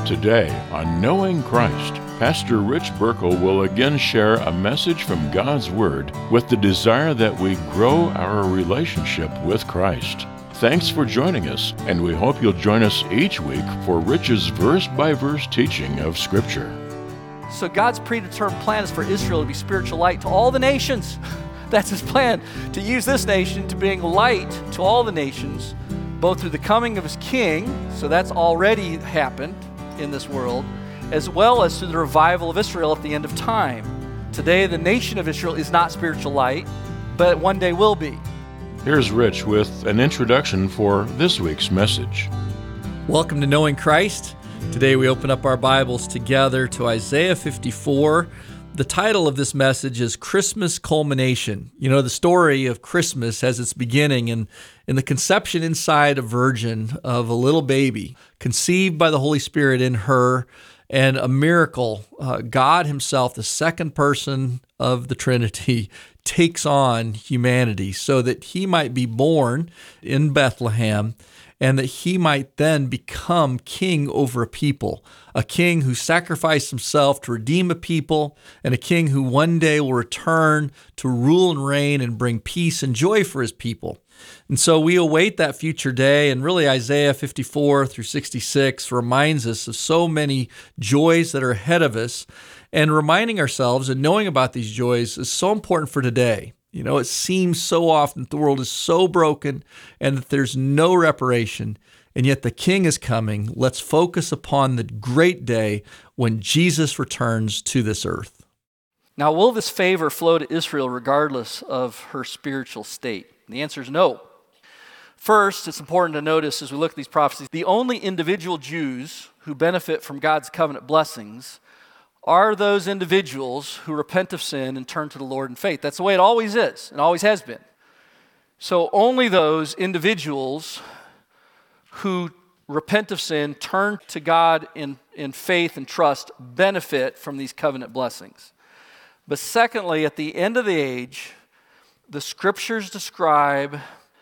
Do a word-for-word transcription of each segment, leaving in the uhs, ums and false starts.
Today, on Knowing Christ, Pastor Rich Burkle will again share a message from God's Word with the desire that we grow our relationship with Christ. Thanks for joining us, and we hope you'll join us each week for Rich's verse-by-verse teaching of Scripture. So God's predetermined plan is for Israel to be spiritual light to all the nations. That's His plan, to use this nation to bring light to all the nations, both through the coming of His King, so that's already happened in this world, as well as through the revival of Israel at the end of time. Today, the nation of Israel is not spiritual light, but one day will be. Here's Rich with an introduction for this week's message. Welcome to Knowing Christ. Today we open up our Bibles together to Isaiah fifty-four. The title of this message is Christmas Culmination. You know, the story of Christmas has its beginning in, in the conception inside a virgin of a little baby, conceived by the Holy Spirit in her, and a miracle. Uh, God Himself, the second person of the Trinity, takes on humanity so that He might be born in Bethlehem and that He might then become king over a people, a king who sacrificed Himself to redeem a people, and a king who one day will return to rule and reign and bring peace and joy for His people. And so we await that future day, and really Isaiah fifty-four through sixty-six reminds us of so many joys that are ahead of us, and reminding ourselves and knowing about these joys is so important for today. You know, it seems so often that the world is so broken and that there's no reparation, and yet the King is coming. Let's focus upon the great day when Jesus returns to this earth. Now, will this favor flow to Israel regardless of her spiritual state? And the answer is no. First, it's important to notice as we look at these prophecies, the only individual Jews who benefit from God's covenant blessings are those individuals who repent of sin and turn to the Lord in faith. That's the way it always is and always has been. So only those individuals who repent of sin, turn to God in, in faith and trust, benefit from these covenant blessings. But secondly, at the end of the age, the Scriptures describe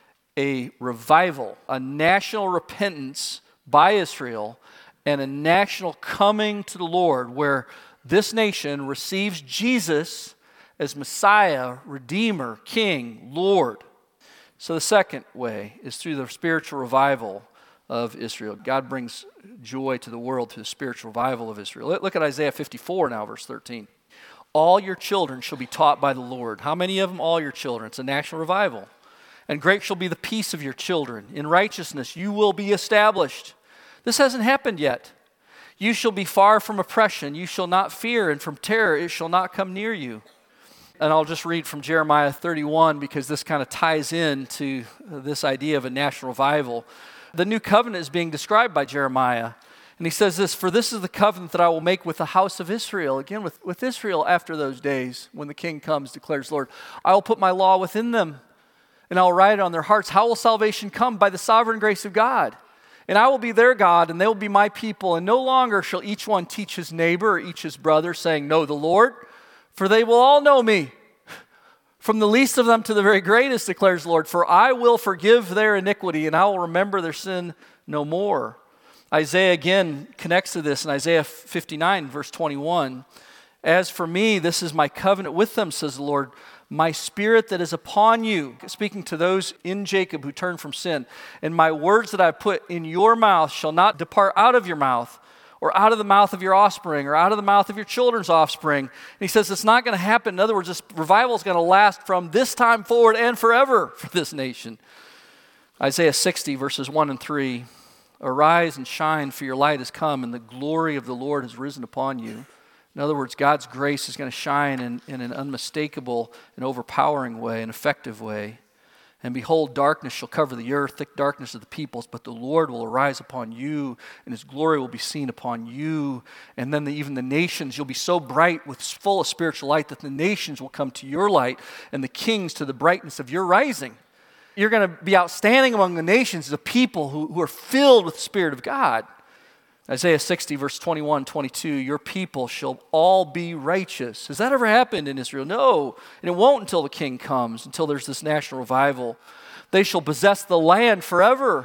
a revival, a national repentance by Israel, and a national coming to the Lord where this nation receives Jesus as Messiah, Redeemer, King, Lord. So the second way is through the spiritual revival of Israel. God brings joy to the world through the spiritual revival of Israel. Look at Isaiah fifty-four now, verse thirteen. All your children shall be taught by the Lord. How many of them? All your children. It's a national revival. And great shall be the peace of your children. In righteousness you will be established. This hasn't happened yet. You shall be far from oppression. You shall not fear, and from terror it shall not come near you. And I'll just read from Jeremiah thirty-one because this kind of ties into this idea of a national revival. The new covenant is being described by Jeremiah. And he says this, "For this is the covenant that I will make with the house of Israel." Again, with, with Israel after those days when the King comes, declares the Lord. "I will put my law within them, and I will write it on their hearts." How will salvation come? By the sovereign grace of God. "And I will be their God, and they will be my people. And no longer shall each one teach his neighbor or each his brother, saying, 'Know the Lord,' for they will all know me. From the least of them to the very greatest, declares the Lord. For I will forgive their iniquity, and I will remember their sin no more." Isaiah again connects to this in Isaiah fifty-nine, verse twenty-one. "As for me, this is my covenant with them, says the Lord. My spirit that is upon you," speaking to those in Jacob who turn from sin, "and my words that I put in your mouth shall not depart out of your mouth, or out of the mouth of your offspring, or out of the mouth of your children's offspring." And he says it's not going to happen. In other words, this revival is going to last from this time forward and forever for this nation. Isaiah sixty, verses one and three. "Arise and shine, for your light has come, and the glory of the Lord has risen upon you." In other words, God's grace is going to shine in, in an unmistakable and overpowering way, an effective way. "And behold, darkness shall cover the earth, thick darkness of the peoples, but the Lord will arise upon you, and His glory will be seen upon you. And then the, even the nations, you'll be so bright with full of spiritual light that the nations will come to your light, and the kings to the brightness of your rising." You're going to be outstanding among the nations, the people who, who are filled with the Spirit of God. Isaiah sixty, verse twenty-one, twenty-two, "Your people shall all be righteous." Has that ever happened in Israel? No. And it won't until the King comes, until there's this national revival. "They shall possess the land forever,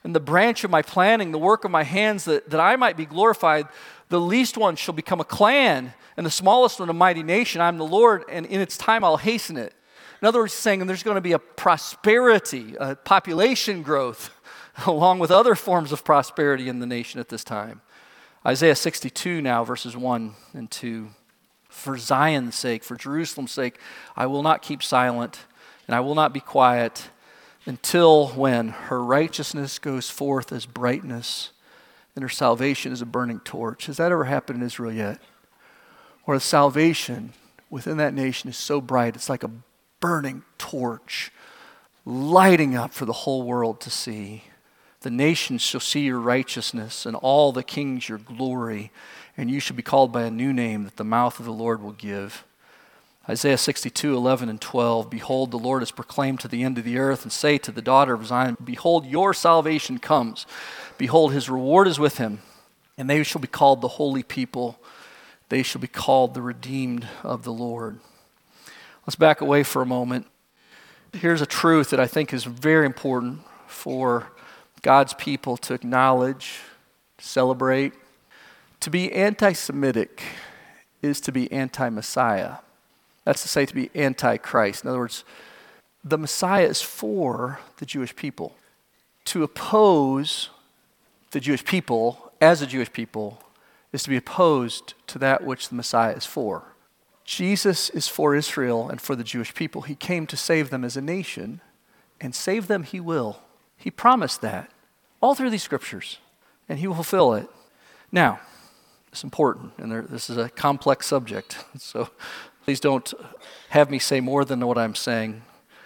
and the branch of my planting, the work of my hands, that, that I might be glorified. The least one shall become a clan, and the smallest one a mighty nation. I'm the Lord, and in its time I'll hasten it. In other words, he's saying there's going to be a prosperity, a population growth, along with other forms of prosperity in the nation at this time. Isaiah sixty-two now, verses one and two. For Zion's sake, for Jerusalem's sake, I will not keep silent, and I will not be quiet until when her righteousness goes forth as brightness, and her salvation is a burning torch. Has that ever happened in Israel yet? Where the salvation within that nation is so bright, it's like a burning torch, lighting up for the whole world to see. The nations shall see your righteousness, and all the kings your glory, and you shall be called by a new name that the mouth of the Lord will give. Isaiah sixty-two, eleven and twelve, behold, the Lord has proclaimed to the end of the earth, and say to the daughter of Zion, behold, your salvation comes. Behold, his reward is with him, and they shall be called the holy people. They shall be called the redeemed of the Lord. Let's back away for a moment. Here's a truth that I think is very important for God's people to acknowledge, celebrate. To be anti-Semitic is to be anti-Messiah. That's to say, to be anti-Christ. In other words, the Messiah is for the Jewish people. To oppose the Jewish people as a Jewish people is to be opposed to that which the Messiah is for. Jesus is for Israel and for the Jewish people. He came to save them as a nation, and save them he will. He promised that all through these scriptures, and he will fulfill it. Now, it's important, and there, this is a complex subject, so please don't have me say more than what I'm saying.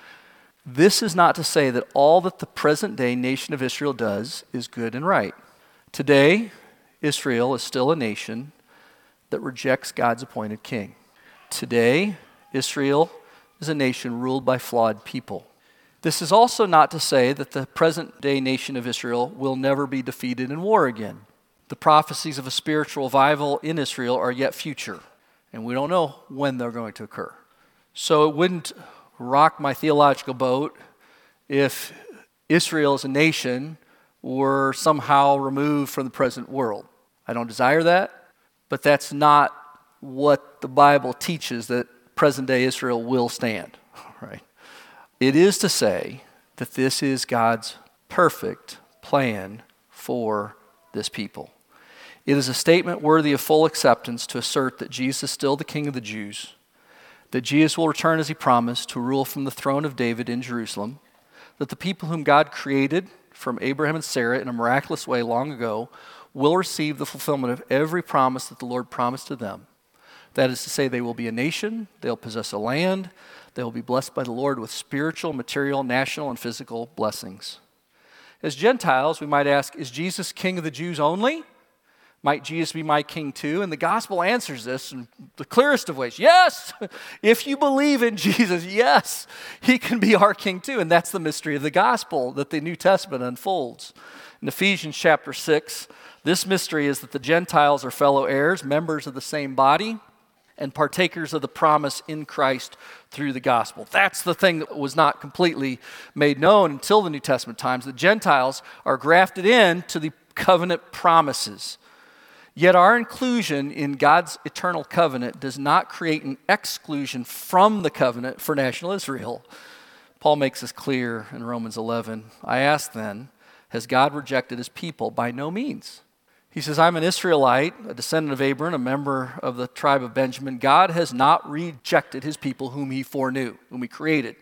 This is not to say that all that the present-day nation of Israel does is good and right. Today, Israel is still a nation that rejects God's appointed king. Today, Israel is a nation ruled by flawed people. This is also not to say that the present-day nation of Israel will never be defeated in war again. The prophecies of a spiritual revival in Israel are yet future, and we don't know when they're going to occur. So it wouldn't rock my theological boat if Israel as a nation were somehow removed from the present world. I don't desire that, but that's not what the Bible teaches, that present-day Israel will stand, right? It is to say that this is God's perfect plan for this people. It is a statement worthy of full acceptance to assert that Jesus is still the King of the Jews, that Jesus will return as he promised to rule from the throne of David in Jerusalem, that the people whom God created from Abraham and Sarah in a miraculous way long ago will receive the fulfillment of every promise that the Lord promised to them. That is to say, they will be a nation, they'll possess a land, they will be blessed by the Lord with spiritual, material, national, and physical blessings. As Gentiles, we might ask, is Jesus King of the Jews only? Might Jesus be my king too? And the gospel answers this in the clearest of ways. Yes! If you believe in Jesus, yes, he can be our king too. And that's the mystery of the gospel that the New Testament unfolds. In Ephesians chapter six, this mystery is that the Gentiles are fellow heirs, members of the same body, and partakers of the promise in Christ through the gospel. That's the thing that was not completely made known until the New Testament times. The Gentiles are grafted in to the covenant promises. Yet our inclusion in God's eternal covenant does not create an exclusion from the covenant for national Israel. Paul makes this clear in Romans eleven. I ask then, has God rejected his people? By no means. He says, I'm an Israelite, a descendant of Abraham, a member of the tribe of Benjamin. God has not rejected his people whom he foreknew, whom he created.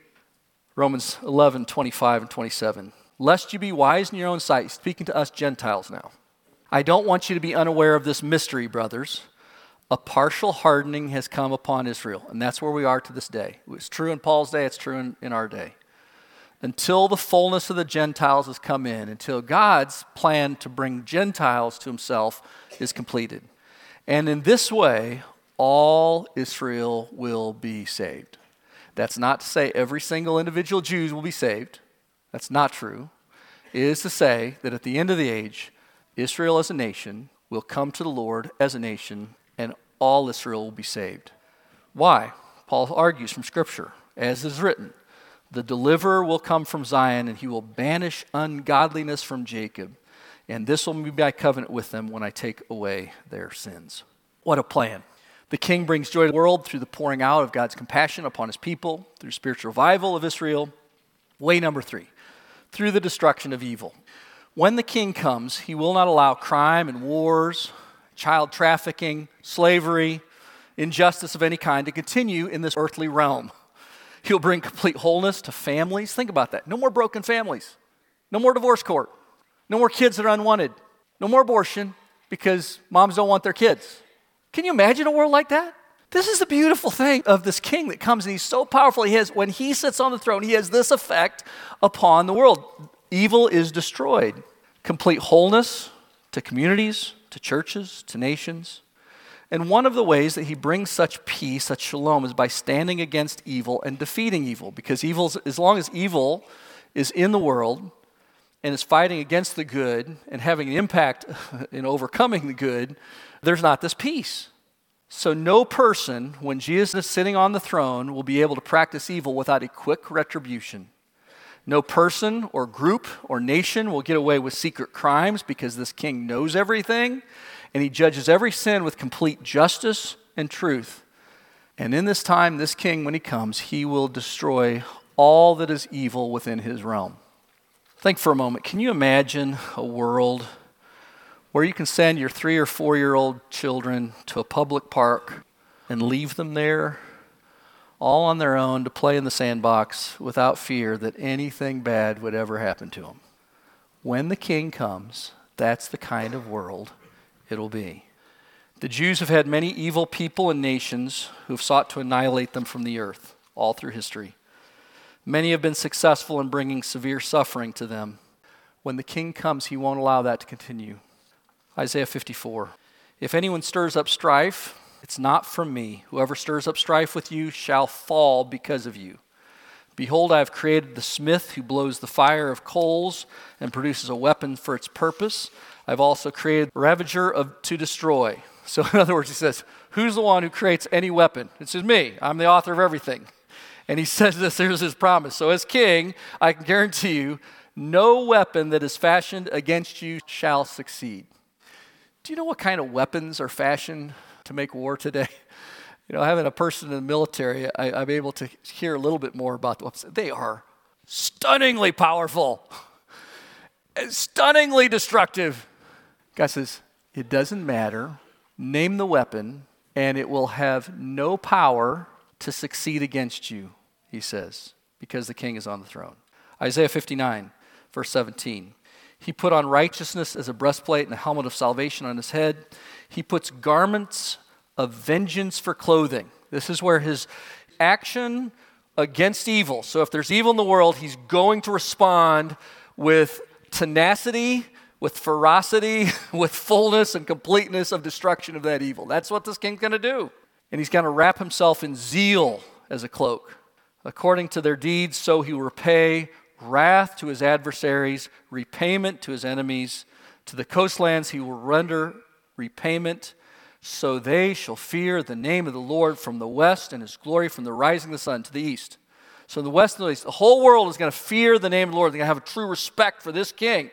Romans eleven, twenty-five and twenty-seven. Lest you be wise in your own sight, speaking to us Gentiles now. I don't want you to be unaware of this mystery, brothers. A partial hardening has come upon Israel, and that's where we are to this day. It was true in Paul's day, it's true in, in our day. Until the fullness of the Gentiles has come in, until God's plan to bring Gentiles to himself is completed. And in this way, all Israel will be saved. That's not to say every single individual Jew will be saved. That's not true. It is to say that at the end of the age, Israel as a nation will come to the Lord as a nation, and all Israel will be saved. Why? Paul argues from Scripture, as is written, The deliverer will come from Zion, and he will banish ungodliness from Jacob. And this will be my covenant with them when I take away their sins. What a plan. The king brings joy to the world through the pouring out of God's compassion upon his people, through spiritual revival of Israel. Way number three, through the destruction of evil. When the king comes, he will not allow crime and wars, child trafficking, slavery, injustice of any kind to continue in this earthly realm. He'll bring complete wholeness to families. Think about that. No more broken families. No more divorce court. No more kids that are unwanted. No more abortion because moms don't want their kids. Can you imagine a world like that? This is the beautiful thing of this king that comes, and he's so powerful. He has, when he sits on the throne, he has this effect upon the world. Evil is destroyed. Complete wholeness to communities, to churches, to nations. And one of the ways that he brings such peace, such shalom, is by standing against evil and defeating evil. Because evil, as long as evil is in the world and is fighting against the good and having an impact in overcoming the good, there's not this peace. So no person, when Jesus is sitting on the throne, will be able to practice evil without a quick retribution. No person or group or nation will get away with secret crimes because this king knows everything, and he judges every sin with complete justice and truth. And in this time, this king, when he comes, he will destroy all that is evil within his realm. Think for a moment. Can you imagine a world where you can send your three or four-year-old children to a public park and leave them there all on their own to play in the sandbox without fear that anything bad would ever happen to them? When the king comes, that's the kind of world it'll be. The Jews have had many evil people and nations who have sought to annihilate them from the earth all through history. Many have been successful in bringing severe suffering to them. When the king comes, he won't allow that to continue. Isaiah fifty-four. If anyone stirs up strife, it's not from me. Whoever stirs up strife with you shall fall because of you. Behold, I have created the smith who blows the fire of coals and produces a weapon for its purpose. I've also created a ravager of, to destroy. So in other words, he says, who's the one who creates any weapon? It says me. I'm the author of everything. And he says this, here's his promise. So as king, I can guarantee you, no weapon that is fashioned against you shall succeed. Do you know what kind of weapons are fashioned to make war today? You know, having a person in the military, I, I'm able to hear a little bit more about the weapons. They are stunningly powerful, and stunningly destructive. God says, it doesn't matter. Name the weapon, and it will have no power to succeed against you, he says, because the king is on the throne. Isaiah fifty-nine, verse seventeen. He put on righteousness as a breastplate and a helmet of salvation on his head. He puts garments of vengeance for clothing. This is where his action against evil. So if there's evil in the world, he's going to respond with tenacity, with ferocity, with fullness and completeness of destruction of that evil. That's what this king's going to do. And he's going to wrap himself in zeal as a cloak. According to their deeds, so he will repay wrath to his adversaries, repayment to his enemies. To the coastlands he will render repayment, so they shall fear the name of the Lord from the west and his glory from the rising of the sun to the east. So in the west and the east, the whole world is going to fear the name of the Lord. They're going to have a true respect for this king.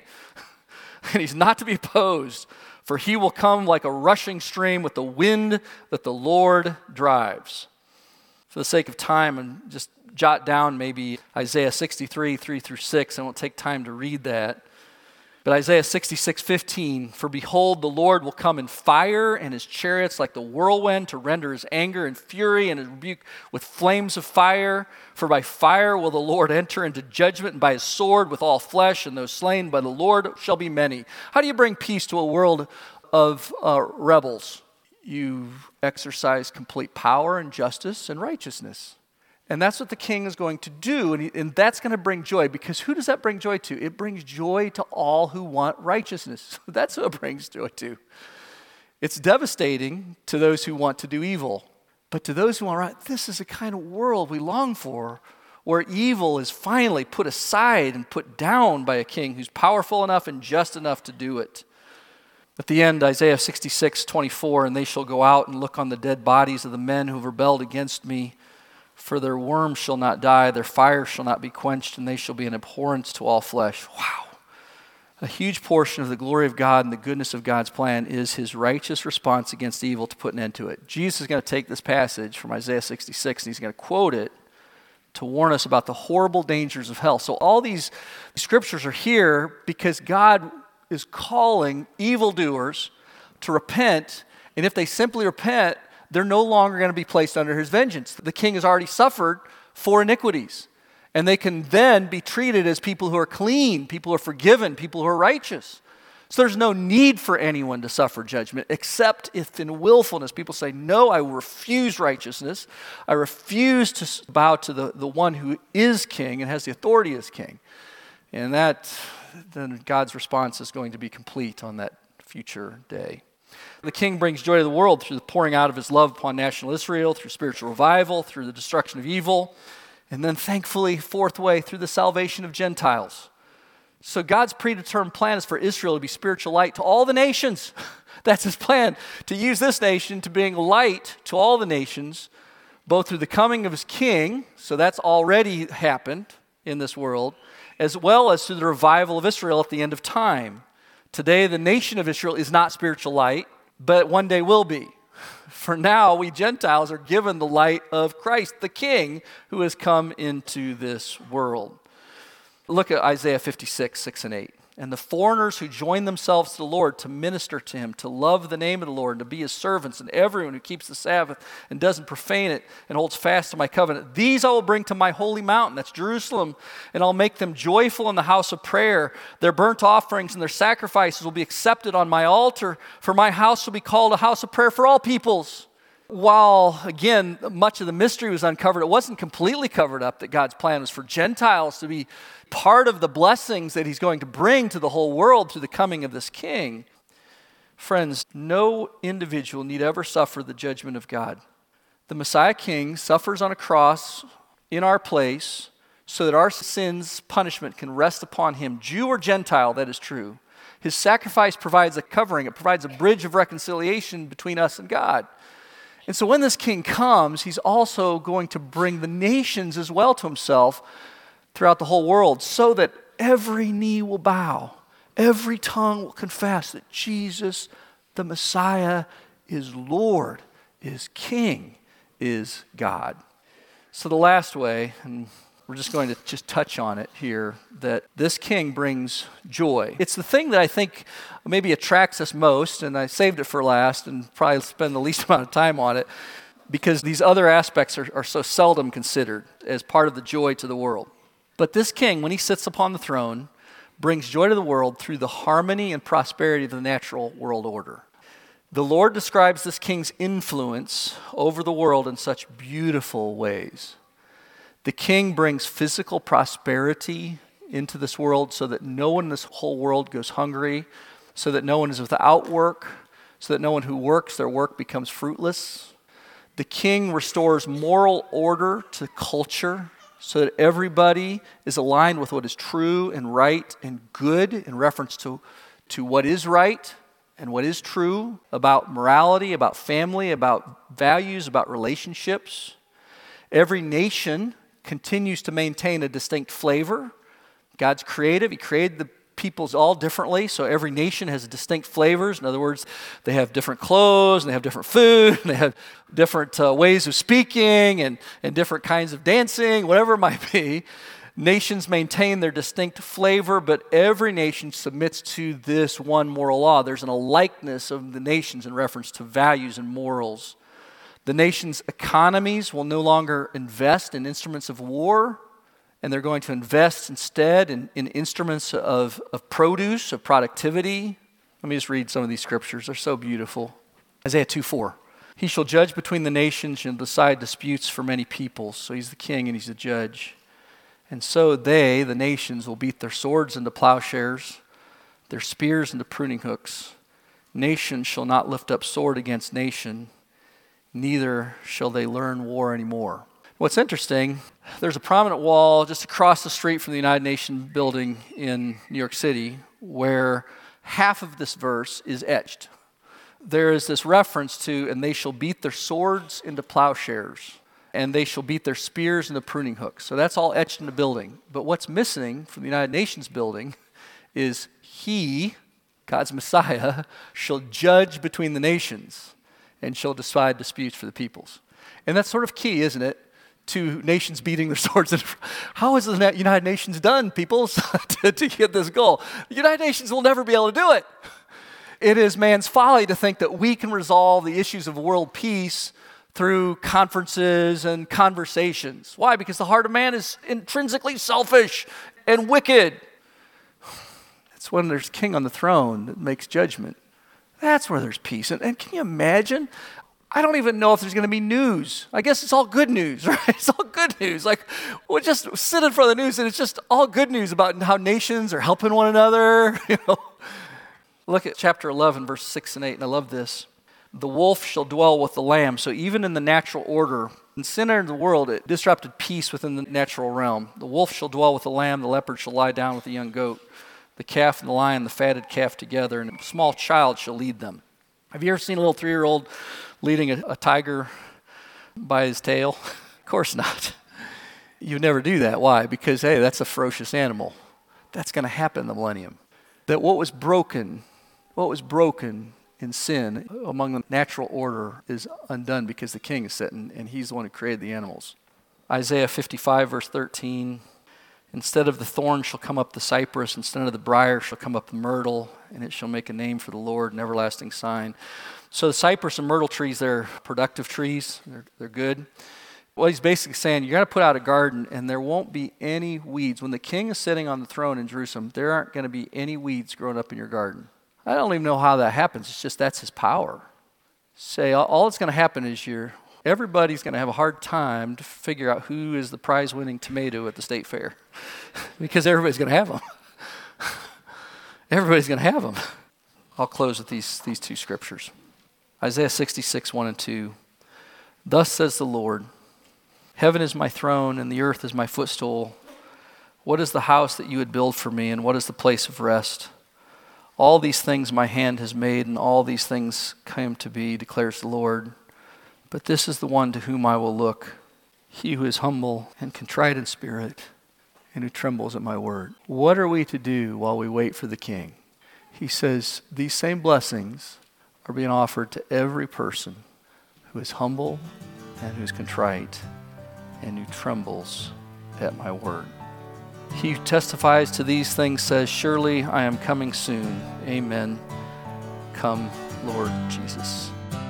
And he's not to be opposed, for he will come like a rushing stream with the wind that the Lord drives. For the sake of time, and just jot down maybe Isaiah sixty-three, three through six. I won't take time to read that. But Isaiah sixty-six, fifteen, for behold, the Lord will come in fire, and his chariots like the whirlwind to render his anger and fury and his rebuke with flames of fire. For by fire will the Lord enter into judgment, and by his sword with all flesh, and those slain by the Lord shall be many. How do you bring peace to a world of uh, rebels? You exercise complete power and justice and righteousness. And that's what the king is going to do, and, he, and that's going to bring joy, because who does that bring joy to? It brings joy to all who want righteousness. That's who it brings joy to. It's devastating to those who want to do evil, but to those who want right, this is the kind of world we long for, where evil is finally put aside and put down by a king who's powerful enough and just enough to do it. At the end, Isaiah sixty-six, twenty-four, and they shall go out and look on the dead bodies of the men who have rebelled against me, For their worm shall not die, their fire shall not be quenched, and they shall be an abhorrence to all flesh. Wow. A huge portion of the glory of God and the goodness of God's plan is his righteous response against evil to put an end to it. Jesus is going to take this passage from Isaiah sixty-six and he's going to quote it to warn us about the horrible dangers of hell. So all these scriptures are here because God is calling evildoers to repent, and if they simply repent, they're no longer going to be placed under his vengeance. The king has already suffered for iniquities. And they can then be treated as people who are clean, people who are forgiven, people who are righteous. So there's no need for anyone to suffer judgment, except if in willfulness people say, no, I refuse righteousness. I refuse to bow to the, the one who is king and has the authority as king. And that, then God's response is going to be complete on that future day. The king brings joy to the world through the pouring out of his love upon national Israel, through spiritual revival, through the destruction of evil, and then thankfully, fourth way, through the salvation of Gentiles. So God's predetermined plan is for Israel to be spiritual light to all the nations. That's his plan, to use this nation to being light to all the nations, both through the coming of his king, so that's already happened in this world, as well as through the revival of Israel at the end of time. Today, the nation of Israel is not spiritual light, but one day will be. For now, we Gentiles are given the light of Christ, the King, who has come into this world. Look at Isaiah fifty-six, six and eight. And the foreigners who join themselves to the Lord to minister to him, to love the name of the Lord, and to be his servants, and everyone who keeps the Sabbath and doesn't profane it and holds fast to my covenant, these I will bring to my holy mountain, that's Jerusalem, and I'll make them joyful in the house of prayer. Their burnt offerings and their sacrifices will be accepted on my altar, for my house will be called a house of prayer for all peoples. While, again, much of the mystery was uncovered, it wasn't completely covered up that God's plan was for Gentiles to be part of the blessings that he's going to bring to the whole world through the coming of this king. Friends, no individual need ever suffer the judgment of God. The Messiah King suffers on a cross in our place so that our sins' punishment can rest upon him. Jew or Gentile, that is true. His sacrifice provides a covering. It provides a bridge of reconciliation between us and God. And so when this king comes, he's also going to bring the nations as well to himself throughout the whole world, so that every knee will bow, every tongue will confess that Jesus, the Messiah, is Lord, is King, is God. So the last way, and we're just going to just touch on it here, that this king brings joy. It's the thing that I think maybe attracts us most, and I saved it for last and probably spend the least amount of time on it, because these other aspects are, are so seldom considered as part of the joy to the world. But this king, when he sits upon the throne, brings joy to the world through the harmony and prosperity of the natural world order. The Lord describes this king's influence over the world in such beautiful ways. The king brings physical prosperity into this world so that no one in this whole world goes hungry, so that no one is without work, so that no one who works, their work becomes fruitless. The king restores moral order to culture, so that everybody is aligned with what is true and right and good in reference to, to what is right and what is true about morality, about family, about values, about relationships. Every nation continues to maintain a distinct flavor. God's creative. He created the peoples all differently, so every nation has distinct flavors. In other words, they have different clothes, and they have different food, and they have different uh, ways of speaking, and, and different kinds of dancing, whatever it might be. Nations maintain their distinct flavor, but every nation submits to this one moral law. There's an alikeness of the nations in reference to values and morals. The nation's economies will no longer invest in instruments of war, and they're going to invest instead in, in instruments of, of produce, of productivity. Let me just read some of these scriptures. They're so beautiful. Isaiah two four. He shall judge between the nations and decide disputes for many peoples. So he's the king and he's the judge. And so they, the nations, will beat their swords into plowshares, their spears into pruning hooks. Nation shall not lift up sword against nation, neither shall they learn war anymore. What's interesting, there's a prominent wall just across the street from the United Nations building in New York City where half of this verse is etched. There is this reference to, and they shall beat their swords into plowshares. and they shall beat their spears and the pruning hooks. So that's all etched in the building. But what's missing from the United Nations building is he, God's Messiah, shall judge between the nations and shall decide disputes for the peoples. And that's sort of key, isn't it? To nations beating their swords. How is the United Nations done, peoples, to, to get this goal? The United Nations will never be able to do it. It is man's folly to think that we can resolve the issues of world peace through conferences and conversations. Why? Because the heart of man is intrinsically selfish and wicked. It's when there's a king on the throne that makes judgment. That's where there's peace. And, and can you imagine? I don't even know if there's going to be news. I guess it's all good news, right? It's all good news. Like, we'll just sit in front of the news and it's just all good news about how nations are helping one another. You know, look at chapter eleven, verse six and eight, and I love this. The wolf shall dwell with the lamb. So even in the natural order, when sin entered the world, it disrupted peace within the natural realm. The wolf shall dwell with the lamb. The leopard shall lie down with the young goat. The calf and the lion, the fatted calf together, and a small child shall lead them. Have you ever seen a little three-year-old leading a, a tiger by his tail? Of course not. You never do that. Why? Because, hey, that's a ferocious animal. That's going to happen in the millennium. That what was broken, what was broken in sin among the natural order is undone because the king is sitting and he's the one who created the animals. Isaiah fifty-five, verse thirteen, instead of the thorn shall come up the cypress, instead of the briar shall come up the myrtle, and it shall make a name for the Lord, an everlasting sign. So the cypress and myrtle trees, they're productive trees. They're, they're good. Well, he's basically saying you're going to put out a garden and there won't be any weeds. When the king is sitting on the throne in Jerusalem, there aren't going to be any weeds growing up in your garden. I don't even know how that happens. It's just that's his power. Say all, all that's going to happen is you're, everybody's going to have a hard time to figure out who is the prize-winning tomato at the state fair because everybody's going to have them. Everybody's going to have them. I'll close with these, these two scriptures. Isaiah sixty-six, one and two. Thus says the Lord, heaven is my throne and the earth is my footstool. What is the house that you would build for me, and what is the place of rest? All these things my hand has made, and all these things came to be, declares the Lord. But this is the one to whom I will look, he who is humble and contrite in spirit, and who trembles at my word. What are we to do while we wait for the king? He says these same blessings are being offered to every person who is humble and who is contrite and who trembles at my word. He who testifies to these things says, surely I am coming soon. Amen. Come, Lord Jesus.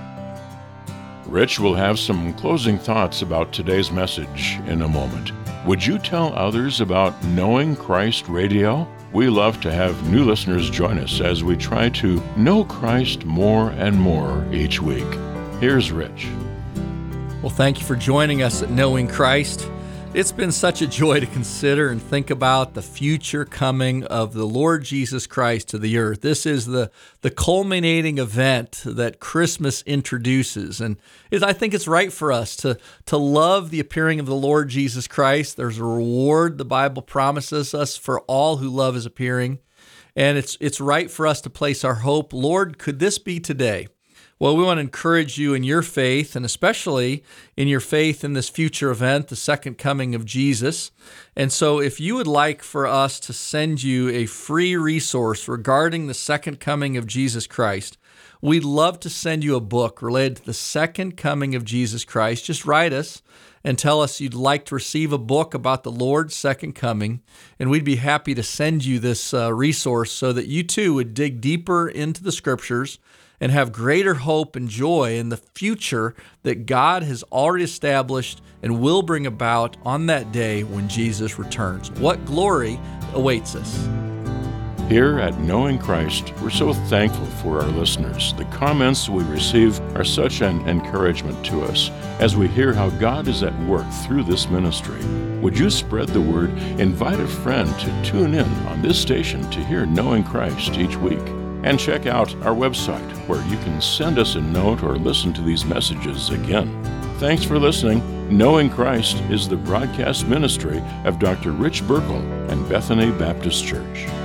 Rich will have some closing thoughts about today's message in a moment. Would you tell others about Knowing Christ Radio? We love to have new listeners join us as we try to know Christ more and more each week. Here's Rich. Well, thank you for joining us at Knowing Christ. It's been such a joy to consider and think about the future coming of the Lord Jesus Christ to the earth. This is the, the culminating event that Christmas introduces. And it, I think it's right for us to, to love the appearing of the Lord Jesus Christ. There's a reward, the Bible promises us, for all who love his appearing. And it's, it's right for us to place our hope. Lord, could this be today? Well, we want to encourage you in your faith, and especially in your faith in this future event, the second coming of Jesus. And so if you would like for us to send you a free resource regarding the second coming of Jesus Christ, we'd love to send you a book related to the second coming of Jesus Christ. Just write us and tell us you'd like to receive a book about the Lord's second coming, and we'd be happy to send you this uh, resource so that you too would dig deeper into the Scriptures and have greater hope and joy in the future that God has already established and will bring about on that day when Jesus returns. What glory awaits us. Here at Knowing Christ, we're so thankful for our listeners. The comments we receive are such an encouragement to us as we hear how God is at work through this ministry. Would you spread the word? Invite a friend to tune in on this station to hear Knowing Christ each week. And check out our website where you can send us a note or listen to these messages again. Thanks for listening. Knowing Christ is the broadcast ministry of Doctor Rich Burkle and Bethany Baptist Church.